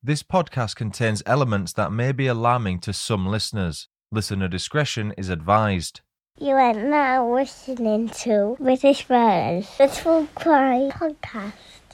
This podcast contains elements that may be alarming to some listeners. Listener discretion is advised. You are now listening to British Murders, the True Crime Podcast.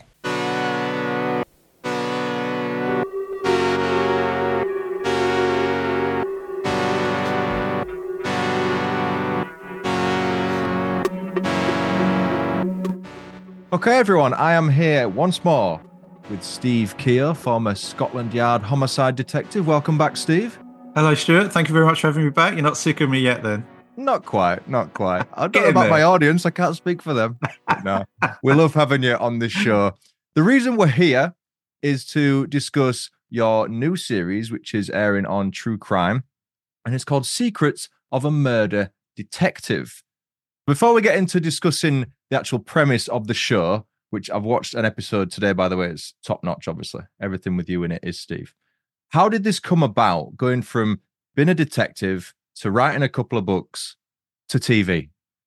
Okay, everyone, I am here once more with Steve Keogh, former Scotland Yard homicide detective. Welcome back, Steve. Hello, Stuart. Thank you very much for having me back. You're not sick of me yet, then? Not quite. I don't know about my audience. I can't speak for them. No, we love having you on this show. The reason we're here is to discuss your new series, which is airing on True Crime, and it's called Secrets of a Murder Detective. Before we get into discussing the actual premise of the show, which I've watched an episode today, by the way, it's top notch, obviously. Everything with you in it is, Steve. How did this come about, going from being a detective to writing a couple of books to TV?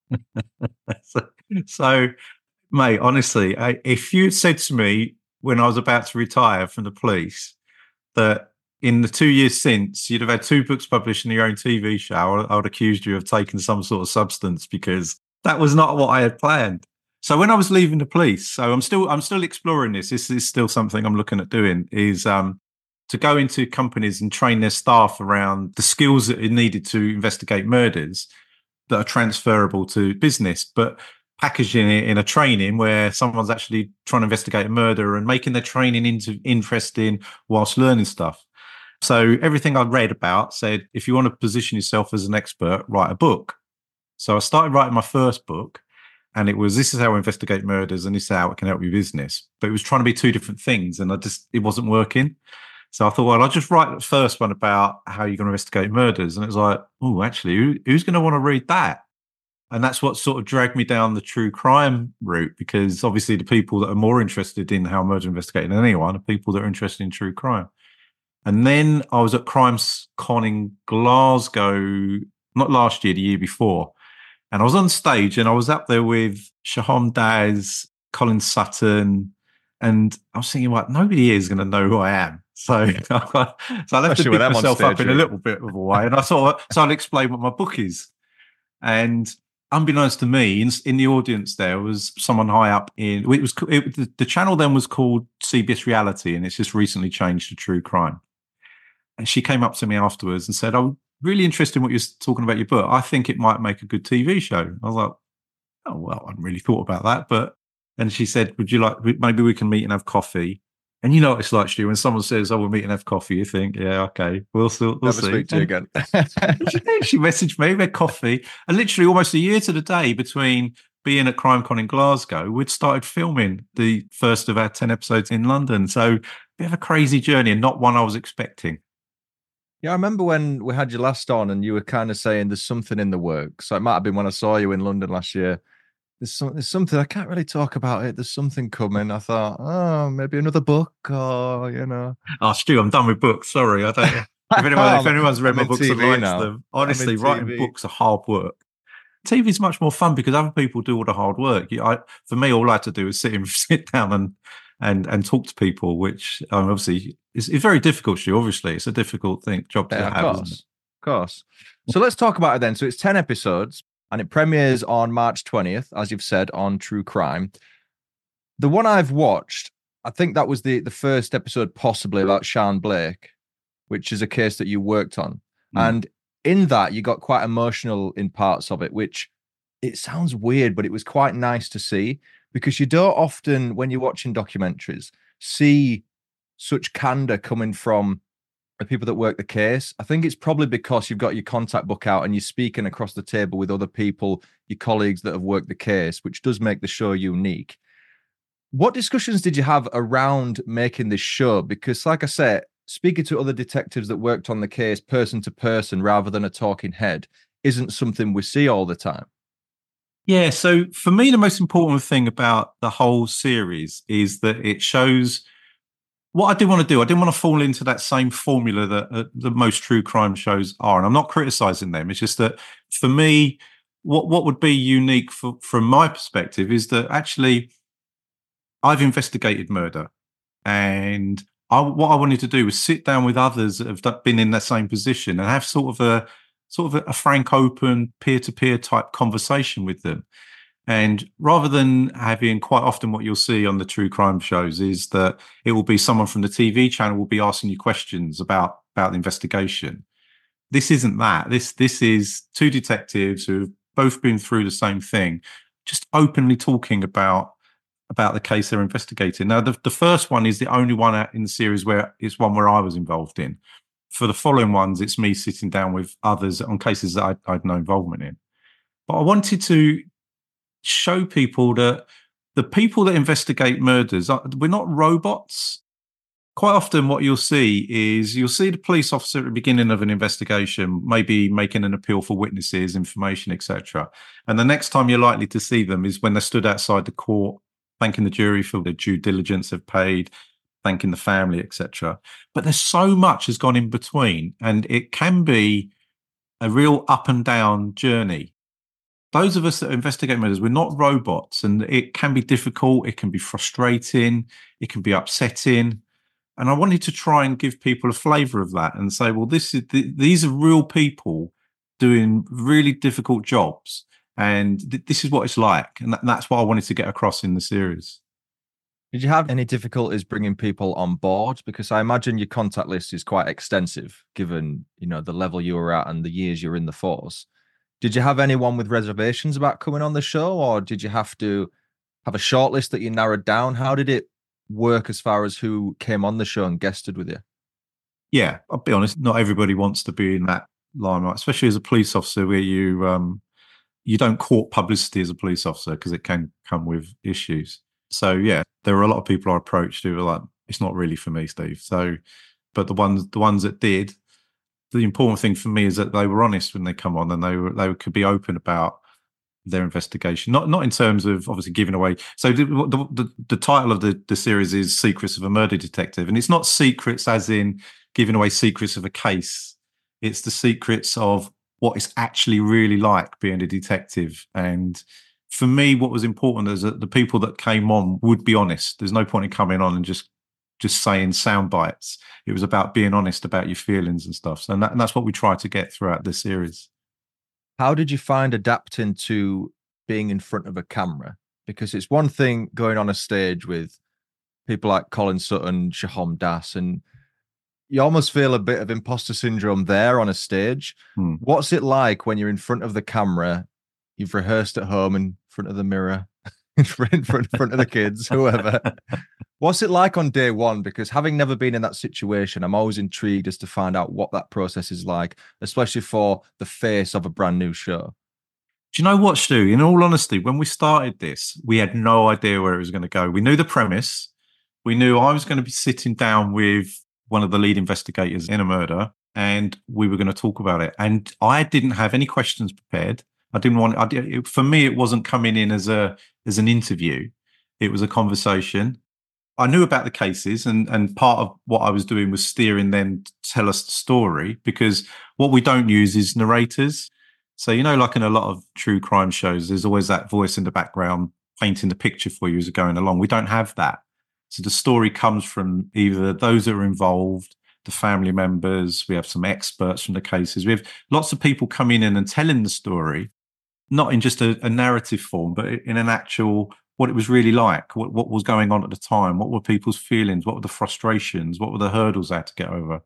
So, mate, honestly, if you said to me when I was about to retire from the police that in the 2 years since you'd have had 2 books published in your own TV show, I would accuse you of taking some sort of substance, because that was not what I had planned. So when I was leaving the police, so I'm still exploring this. This is still something I'm looking at doing, is to go into companies and train their staff around the skills that are needed to investigate murders that are transferable to business, but packaging it in a training where someone's actually trying to investigate a murder and making their training into interesting whilst learning stuff. So everything I read about said, if you want to position yourself as an expert, write a book. So I started writing my first book, and it was, this is how I investigate murders and this is how it can help your business. But it was trying to be 2 different things, and it wasn't working. So I thought, well, I'll just write the first one about how you're going to investigate murders. And it was like, oh, actually, who's going to want to read that? And that's what sort of dragged me down the true crime route, because obviously the people that are more interested in how murder investigated than anyone are people that are interested in true crime. And then I was at CrimesCon in Glasgow, not last year, the year before. And I was on stage and I was up there with Shaham Daz, Colin Sutton, and I was thinking, like, nobody here is going to know who I am. So I left to pick myself up in a little bit of a way. And I thought, so I'll explain what my book is. And unbeknownst to me, in the audience there was someone high up the channel then was called CBS Reality, and it's just recently changed to True Crime. And she came up to me afterwards and said, I'm really interested in what you're talking about your book. I think it might make a good TV show. I was like, oh, well, I hadn't really thought about that. And she said, would you like, maybe we can meet and have coffee? And you know what it's like, Stu, when someone says, oh, we'll meet and have coffee, you think, yeah, okay, we'll see. Never speak to you again. She messaged me, we had coffee. And literally almost a year to the day between being at CrimesCon in Glasgow, we'd started filming the first of our 10 episodes in London. So a bit of a crazy journey, and not one I was expecting. Yeah, I remember when we had you last on and you were kind of saying there's something in the works. So it might have been when I saw you in London last year. There's something, I can't really talk about it. There's something coming. I thought, oh, maybe another book, or, you know. Oh, Stu, I'm done with books. Sorry. I don't. If anyone's read my books and likes them, honestly, writing books are hard work. TV is much more fun because other people do all the hard work. For me, all I had to do is sit down and talk to people, which obviously is very difficult, Stu. Obviously, it's a difficult job to have. Of course. So let's talk about it then. So it's 10 episodes. And it premieres on March 20th, as you've said, on True Crime. The one I've watched, I think that was the first episode possibly about Sean Blake, which is a case that you worked on. And in that, you got quite emotional in parts of it, which it sounds weird, but it was quite nice to see, because you don't often, when you're watching documentaries, see such candor coming from the people that work the case. I think it's probably because you've got your contact book out and you're speaking across the table with other people, your colleagues that have worked the case, which does make the show unique. What discussions did you have around making this show? Because like I said, speaking to other detectives that worked on the case person to person rather than a talking head isn't something we see all the time. Yeah, so for me, the most important thing about the whole series is that it shows what I didn't want to do. I didn't want to fall into that same formula that the most true crime shows are. And I'm not criticizing them. It's just that for me, what would be unique from my perspective is that actually I've investigated murder, and what I wanted to do was sit down with others that have been in that same position and have sort of a frank, open, peer-to-peer type conversation with them. And rather than having, quite often what you'll see on the true crime shows is that it will be someone from the TV channel will be asking you questions about the investigation. This isn't that. This is two detectives who've both been through the same thing, just openly talking about the case they're investigating. Now, the first one is the only one in the series where it's one where I was involved in. For the following ones, it's me sitting down with others on cases that I'd no involvement in. But I wanted to show people that the people that investigate murders, we're not robots. Quite often what you'll see is the police officer at the beginning of an investigation, maybe making an appeal for witnesses, information, etc. And the next time you're likely to see them is when they're stood outside the court, thanking the jury for the due diligence they've paid, thanking the family, etc. But there's so much has gone in between, and it can be a real up and down journey. Those of us that investigate murders, we're not robots, and it can be difficult, it can be frustrating, it can be upsetting. And I wanted to try and give people a flavour of that and say, well, these are real people doing really difficult jobs, and this is what it's like. And that's what I wanted to get across in the series. Did you have any difficulties bringing people on board? Because I imagine your contact list is quite extensive, given the level you were at and the years you're in the force. Did you have anyone with reservations about coming on the show, or did you have to have a short list that you narrowed down? How did it work as far as who came on the show and guested with you? Yeah, I'll be honest, not everybody wants to be in that limelight, especially as a police officer, where you don't court publicity as a police officer because it can come with issues. So yeah, there were a lot of people I approached who were like, it's not really for me, Steve. So, but the ones that did, the important thing for me is that they were honest when they come on, and they could be open about their investigation, not in terms of obviously giving away. So the title of the series is Secrets of a Murder Detective, and it's not secrets as in giving away secrets of a case. It's the secrets of what it's actually really like being a detective. And for me, what was important is that the people that came on would be honest. There's no point in coming on and just saying sound bites. It was about being honest about your feelings and stuff. So and that's what we try to get throughout the series. How did you find adapting to being in front of a camera? Because it's one thing going on a stage with people like Colin Sutton, Shahom Das, and you almost feel a bit of imposter syndrome there on a stage. What's it like when you're in front of the camera? You've rehearsed at home in front of the mirror, in front of the kids, whoever. What's it like on day one? Because having never been in that situation, I'm always intrigued as to find out what that process is like, especially for the face of a brand new show. Do you know what, Stu? In all honesty, when we started this, we had no idea where it was going to go. We knew the premise. We knew I was going to be sitting down with one of the lead investigators in a murder, and we were going to talk about it. And I didn't have any questions prepared. I didn't want. For me, it wasn't coming in as an interview. It was a conversation. I knew about the cases, and part of what I was doing was steering them to tell us the story, because what we don't use is narrators. So, like in a lot of true crime shows, there's always that voice in the background painting the picture for you as you're going along. We don't have that. So the story comes from either those that are involved, the family members. We have some experts from the cases. We have lots of people coming in and telling the story, not in just a narrative form, but in an actual what it was really like, what was going on at the time, what were people's feelings, what were the frustrations, what were the hurdles they had to get over.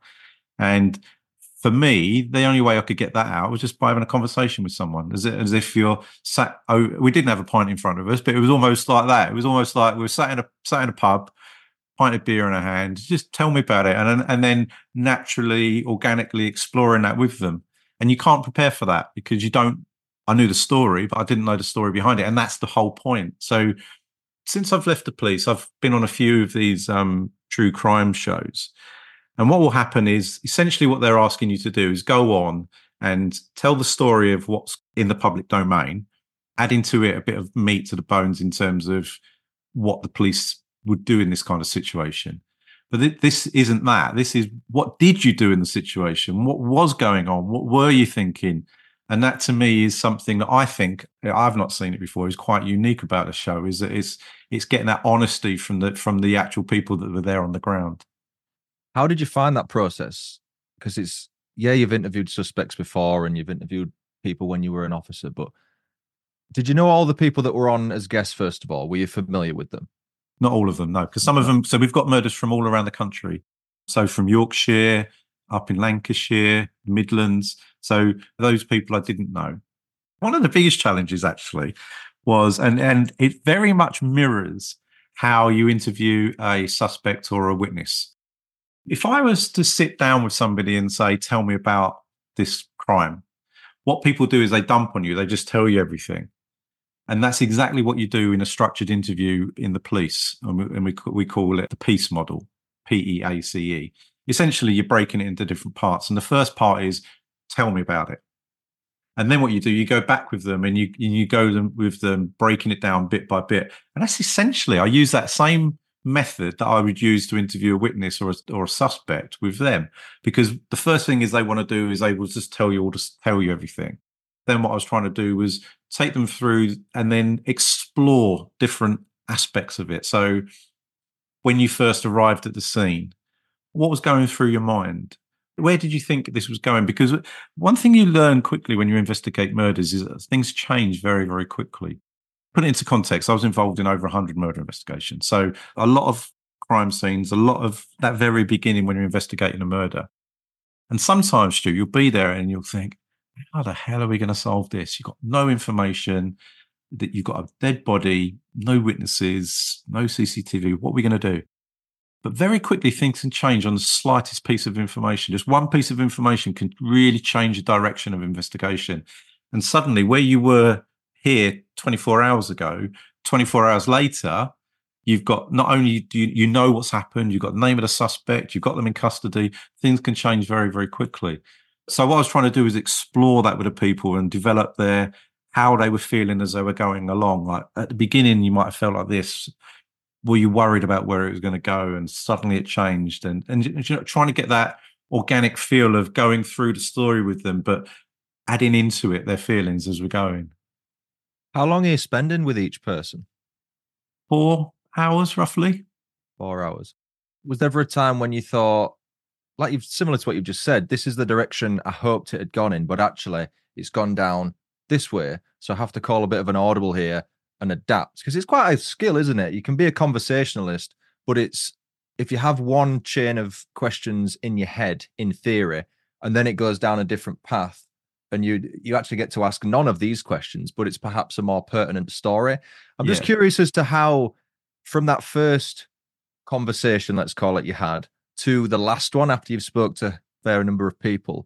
And for me, the only way I could get that out was just by having a conversation with someone, as if you're sat. We didn't have a pint in front of us, but it was almost like that. It was almost like we were sat in a pub, pint of beer in our hand. Just tell me about it, and then naturally, organically exploring that with them. And you can't prepare for that because you don't. I knew the story, but I didn't know the story behind it, and that's the whole point. So, since I've left the police, I've been on a few of these true crime shows. And what will happen is essentially what they're asking you to do is go on and tell the story of what's in the public domain, adding to it a bit of meat to the bones in terms of what the police would do in this kind of situation. But this isn't that. This is, what did you do in the situation? What was going on? What were you thinking? And that to me is something that I think, I've not seen it before, is quite unique about the show, is that it's getting that honesty from the actual people that were there on the ground. How did you find that process? Because you've interviewed suspects before and you've interviewed people when you were an officer, but did you know all the people that were on as guests, first of all? Were you familiar with them? Not all of them, no, because some of them, so we've got murders from all around the country. So from Yorkshire, up in Lancashire, Midlands. So those people I didn't know. One of the biggest challenges actually was, and it very much mirrors how you interview a suspect or a witness. If I was to sit down with somebody and say, tell me about this crime, what people do is they dump on you. They just tell you everything. And that's exactly what you do in a structured interview in the police. And we call it the PEACE model, PEACE. Essentially, you're breaking it into different parts. And the first part is, tell me about it. And then what you do, you go back with them and you go with them, breaking it down bit by bit. And that's essentially, I use that same method that I would use to interview a witness or a suspect with them. Because the first thing is they want to do is they will just tell you everything. Then what I was trying to do was take them through and then explore different aspects of it. So when you first arrived at the scene, what was going through your mind? Where did you think this was going? Because one thing you learn quickly when you investigate murders is that things change very, very quickly. Put it into context, I was involved in over 100 murder investigations. So a lot of crime scenes, a lot of that very beginning when you're investigating a murder. And sometimes, Stu, you'll be there and you'll think, how the hell are we going to solve this? You've got no information, that you've got a dead body, no witnesses, no CCTV. What are we going to do? But very quickly, things can change on the slightest piece of information. Just one piece of information can really change the direction of investigation. And suddenly, where you were here 24 hours ago, 24 hours later, you've got not only do you know what's happened, you've got the name of the suspect, you've got them in custody. Things can change very, very quickly. So what I was trying to do is explore that with the people and develop how they were feeling as they were going along. Like at the beginning, you might have felt like this. Were you worried about where it was going to go? And suddenly it changed. And you know, trying to get that organic feel of going through the story with them, but adding into it their feelings as we're going. How long are you spending with each person? 4 hours, roughly. 4 hours. Was there ever a time when you thought, similar to what you've just said, this is the direction I hoped it had gone in, but actually it's gone down this way. So I have to call a bit of an audible here and adapt, because it's quite a skill, isn't it? You can be a conversationalist, but if you have one chain of questions in your head, in theory, and then it goes down a different path, and you actually get to ask none of these questions, but it's perhaps a more pertinent story. I'm just curious as to how, from that first conversation, let's call it, you had, to the last one after you've spoke to a fair number of people,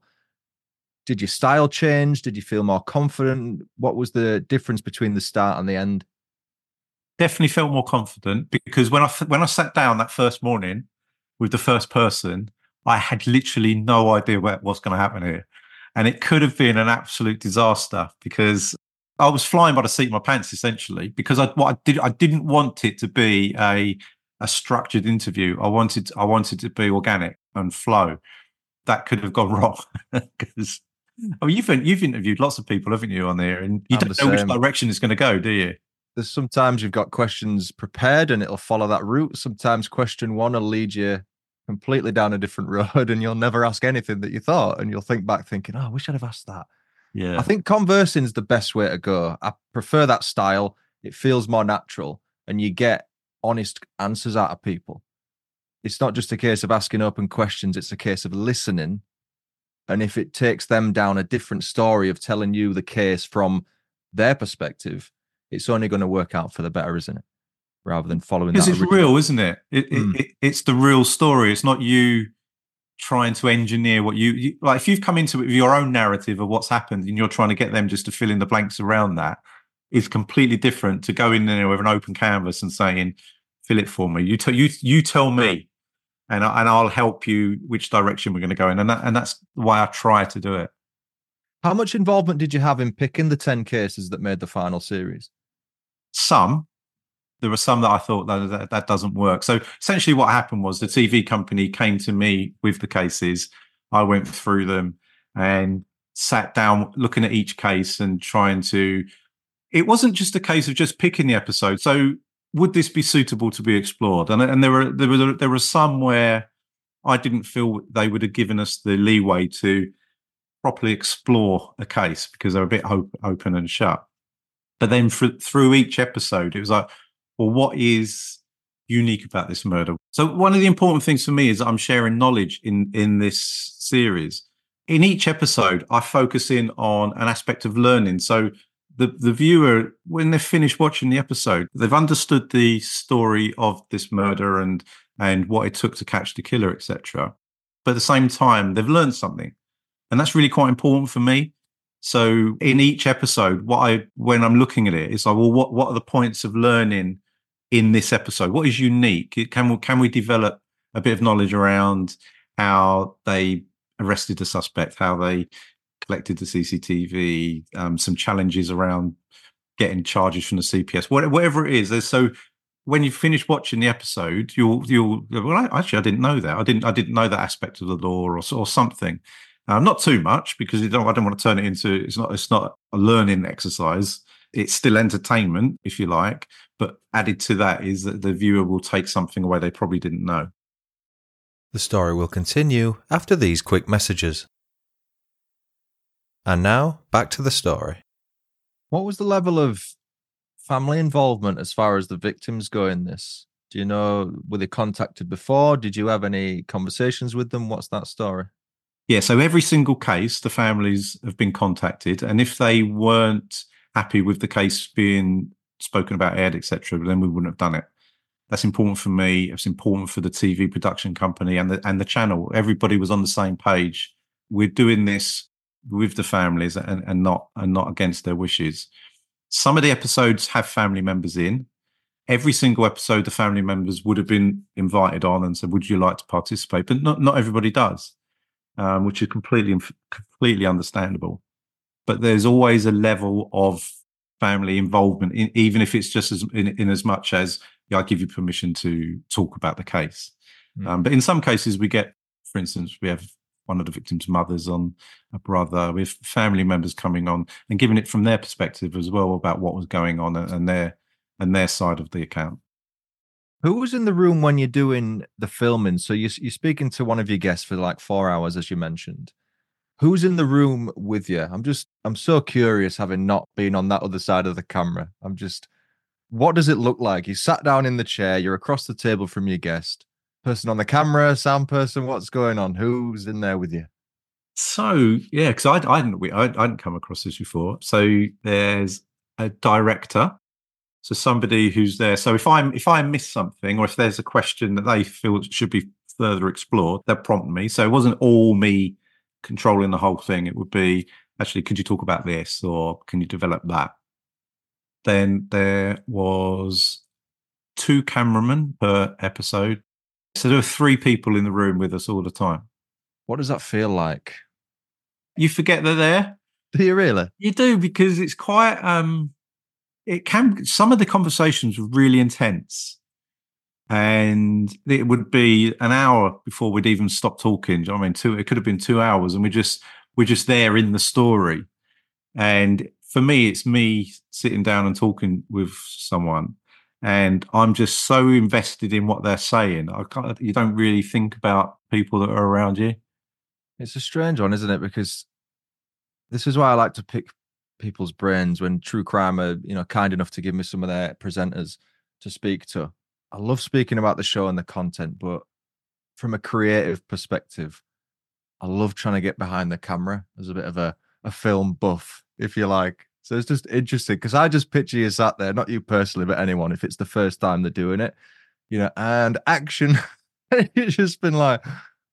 did your style change? Did you feel more confident? What was the difference between the start and the end? Definitely felt more confident, because when I sat down that first morning with the first person, I had literally no idea what's going to happen here. And it could have been an absolute disaster, because I was flying by the seat of my pants, essentially, because I didn't want it to be a structured interview. I wanted to be organic and flow. That could have gone wrong, because you've interviewed lots of people, haven't you, on there, and you don't know which direction it's going to go, do you? There's sometimes you've got questions prepared and it'll follow that route. Sometimes question one will lead you completely down a different road and you'll never ask anything that you thought, and you'll think back thinking, oh, I wish I'd have asked that. Yeah. I think conversing is the best way to go. I prefer that style. It feels more natural and you get honest answers out of people. It's not just a case of asking open questions. It's a case of listening. And if it takes them down a different story of telling you the case from their perspective, it's only going to work out for the better, isn't it? Rather than following that. Because it's real, isn't it? It's the real story. It's not you trying to engineer what you like. If you've come into it with your own narrative of what's happened and you're trying to get them just to fill in the blanks around that, it's completely different to go in there with an open canvas and saying, fill it for me. You tell me. And I'll help you which direction we're going to go in. And that's why I try to do it. How much involvement did you have in picking the 10 cases that made the final series? Some. There were some that I thought that doesn't work. So essentially what happened was the TV company came to me with the cases. I went through them and sat down looking at each case and trying to... It wasn't just a case of just picking the episode. So would this be suitable to be explored? And there were some where I didn't feel they would have given us the leeway to properly explore a case because they're a bit open and shut. But then through each episode, it was like, well, what is unique about this murder? So one of the important things for me is that I'm sharing knowledge in this series. In each episode, I focus in on an aspect of learning. So the viewer, when they've finished watching the episode, they've understood the story of this murder and what it took to catch the killer, etc. But at the same time, they've learned something. And that's really quite important for me. So in each episode, when I'm looking at it, it's like, well, what are the points of learning in this episode? What is unique? Can we develop a bit of knowledge around how they arrested the suspect, how they collected the CCTV, some challenges around getting charges from the CPS, whatever it is. So when you finish watching the episode, you'll well, actually, I didn't know that. I didn't know that aspect of the law or something. Not too much, because I don't want to turn it into it's not a learning exercise. It's still entertainment, if you like. But added to that is that the viewer will take something away they probably didn't know. The story will continue after these quick messages. And now, back to the story. What was the level of family involvement as far as the victims go in this? Do you know, were they contacted before? Did you have any conversations with them? What's that story? Yeah, so every single case, the families have been contacted. And if they weren't happy with the case being spoken about, aired, etc., then we wouldn't have done it. That's important for me. It's important for the TV production company and the channel. Everybody was on the same page. We're doing this with the families and not against their wishes. Some of the episodes have family members in. Every single episode, the family members would have been invited on and said, "Would you like to participate?" But not everybody does, which is completely understandable. But there's always a level of family involvement, even if it's just in as much as, I give you permission to talk about the case. But in some cases, we get, for instance, we have one of the victims' mothers on, a brother, with family members coming on and giving it from their perspective as well about what was going on and their side of the account. Who was in the room when you're doing the filming? So you're speaking to one of your guests for like 4 hours, as you mentioned. Who's in the room with you? I'm so curious, having not been on that other side of the camera. What does it look like? You sat down in the chair, you're across the table from your guest. Person on the camera, sound person, what's going on? Who's in there with you? So, yeah, because I hadn't come across this before. So there's a director. So somebody who's there. So if I miss something, or if there's a question that they feel should be further explored, they'll prompt me. So it wasn't all me controlling the whole thing. It would be, actually, could you talk about this, or can you develop that? Then there was 2 cameramen per episode. So there were 3 people in the room with us all the time. What does that feel like? You forget they're there. Do you really? You do, because it's quite some of the conversations were really intense, and it would be an hour before we'd even stop talking. I mean, it could have been 2 hours, and we're just there in the story. And for me, it's me sitting down and talking with someone, and I'm just so invested in what they're saying. You don't really think about people that are around you. It's a strange one, isn't it? Because this is why I like to pick people's brains when true crime are, kind enough to give me some of their presenters to speak to. I love speaking about the show and the content, but from a creative perspective, I love trying to get behind the camera as a bit of a film buff, if you like. So it's just interesting, because I just picture you sat there, not you personally, but anyone, if it's the first time they're doing it, and action. It's just been like,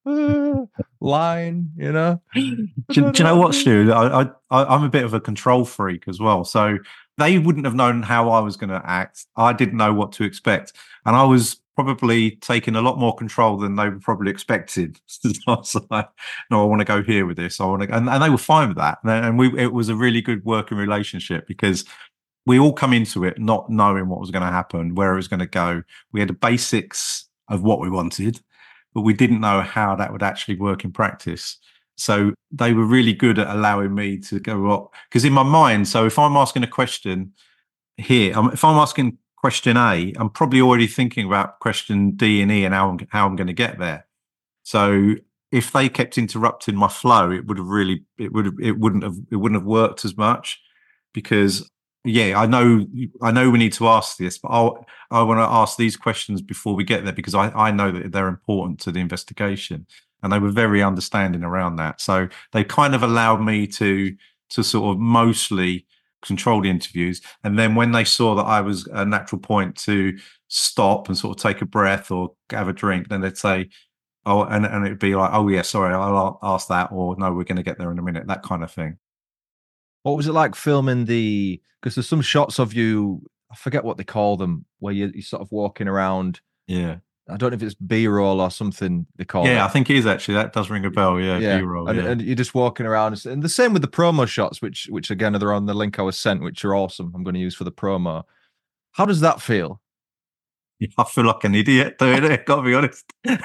line, Do you know what, Stu? I'm a bit of a control freak as well. So they wouldn't have known how I was going to act. I didn't know what to expect. And I was probably taking a lot more control than they were probably expected. So I was like, no, I want to go here with this. I want to, and they were fine with that. And it was a really good working relationship, because we all come into it not knowing what was going to happen, where it was going to go. We had the basics of what we wanted, but we didn't know how that would actually work in practice. So they were really good at allowing me to go up. Because in my mind, so if I'm asking a question here, if I'm asking question A, I'm probably already thinking about question D and E and how I'm going to get there. So if they kept interrupting my flow, it wouldn't have worked as much, because I know we need to ask this, but I want to ask these questions before we get there, because I know that they're important to the investigation, and they were very understanding around that. So they kind of allowed me to sort of mostly control the interviews, and then when they saw that I was a natural point to stop and sort of take a breath or have a drink, then they'd say, oh, and it'd be like, oh yeah, sorry, I'll ask that, or no, we're going to get there in a minute, that kind of thing. What was it like filming because there's some shots of you, I forget what they call them, where you're sort of walking around. Yeah. I don't know if it's B-roll or something they call it. Yeah, I think it is actually. That does ring a bell. Yeah, B-roll. And you're just walking around. And the same with the promo shots, which again, are on the link I was sent, which are awesome. I'm going to use for the promo. How does that feel? Yeah, I feel like an idiot doing it, got to be honest.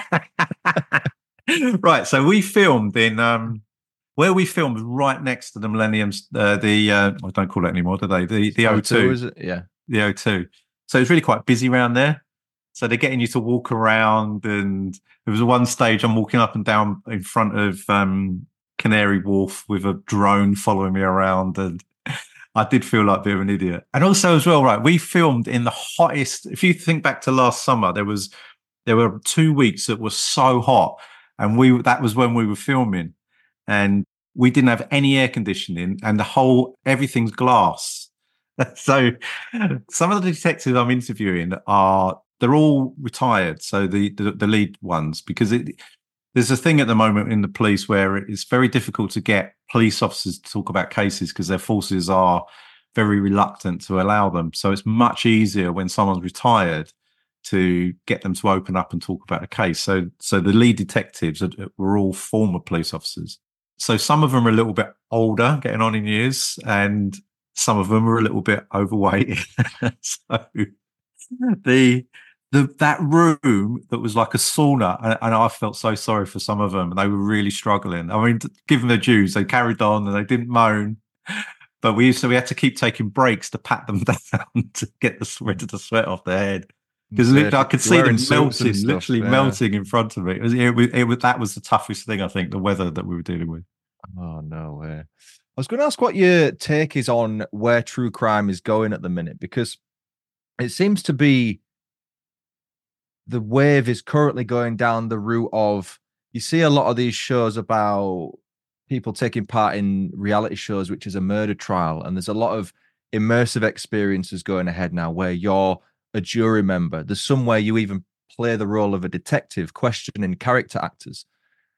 Right, so we filmed in where we filmed right next to the Millennium's I don't call it anymore, do they? The O2, is it? Yeah, the O2. So it's really quite busy around there. So they're getting you to walk around, and there was one stage I'm walking up and down in front of Canary Wharf with a drone following me around, and I did feel like a bit of an idiot. And also as well, right, we filmed in the hottest. If you think back to last summer, there were 2 weeks that were so hot, and that was when we were filming, and we didn't have any air conditioning, and everything's glass. So some of the detectives I'm interviewing they're all retired. So the lead ones, because there's a thing at the moment in the police where it's very difficult to get police officers to talk about cases because their forces are very reluctant to allow them. So it's much easier when someone's retired to get them to open up and talk about a case. So the lead detectives were all former police officers. So some of them are a little bit older, getting on in years, and some of them are a little bit overweight. So that room that was like a sauna, and I felt so sorry for some of them, and they were really struggling. I mean, given their dues, they carried on and they didn't moan, but we had to keep taking breaks to pat them down to get the sweat off their head, because I could see them melting in front of me. That was the toughest thing, I think, the weather that we were dealing with. Oh no way! I was going to ask what your take is on where true crime is going at the minute, because it seems to be the wave is currently going down the route of, you see a lot of these shows about people taking part in reality shows, which is a murder trial. And there's a lot of immersive experiences going ahead now where you're a jury member. There's somewhere you even play the role of a detective questioning character actors.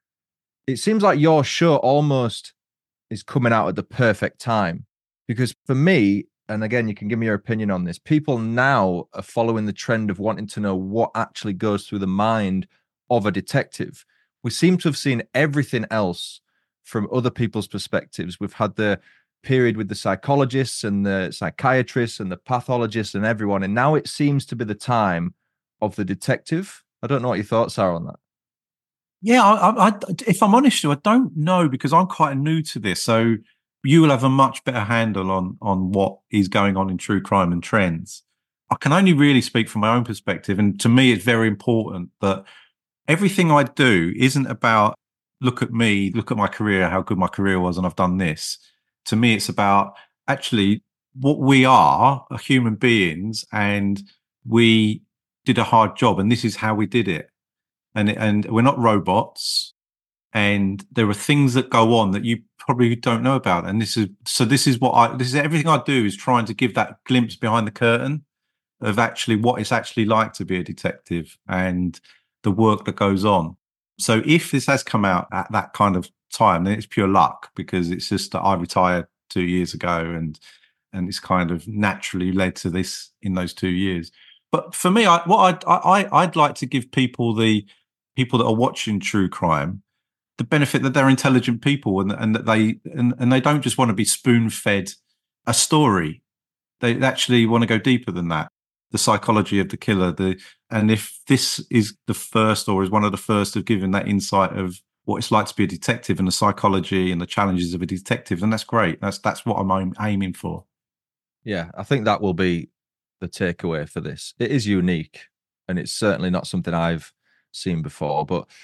It seems like your show almost is coming out at the perfect time, because for me, and again, you can give me your opinion on this, people now are following the trend of wanting to know what actually goes through the mind of a detective. We seem to have seen everything else from other people's perspectives. We've had the period with the psychologists and the psychiatrists and the pathologists and everyone, and now it seems to be the time of the detective. I don't know what your thoughts are on that. Yeah, I if I'm honest, I don't know, because I'm quite new to this. So you will have a much better handle on what is going on in true crime and trends. I can only really speak from my own perspective. And to me, it's very important that everything I do isn't about, look at me, look at my career, how good my career was, and I've done this. To me, it's about actually what we are human beings, and we did a hard job, and this is how we did it. And we're not robots. And there are things that go on that you probably don't know about. And this is everything I do is trying to give that glimpse behind the curtain of actually what it's actually like to be a detective and the work that goes on. So if this has come out at that kind of time, then it's pure luck, because it's just that I retired 2 years ago, and it's kind of naturally led to this in those 2 years. But for me, I'd like to give people that are watching true crime the benefit that they're intelligent people, and that they don't just want to be spoon-fed a story. They actually want to go deeper than that. The psychology of the killer, and if this is the first, or is one of the first, of giving that insight of what it's like to be a detective and the psychology and the challenges of a detective, then that's great. That's what I'm aiming for. Yeah, I think that will be the takeaway for this. It is unique, and it's certainly not something I've seen before, but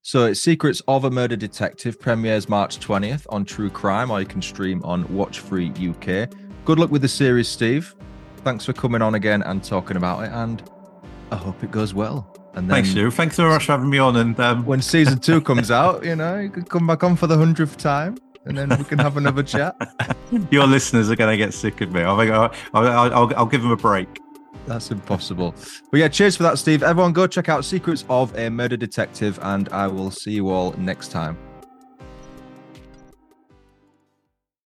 So it's Secrets of a Murder Detective, premieres March 20th on True Crime, or you can stream on Watch Free UK. Good luck with the series, Steve. Thanks for coming on again and talking about it, and I hope it goes well. And then, thanks, you. Thanks very much for having me on. And when season 2 comes out, you can come back on for the 100th time, and then we can have another chat. Your listeners are going to get sick of me. I think I'll give them a break. That's impossible. But yeah, cheers for that, Steve. Everyone go check out Secrets of a Murder Detective, and I will see you all next time.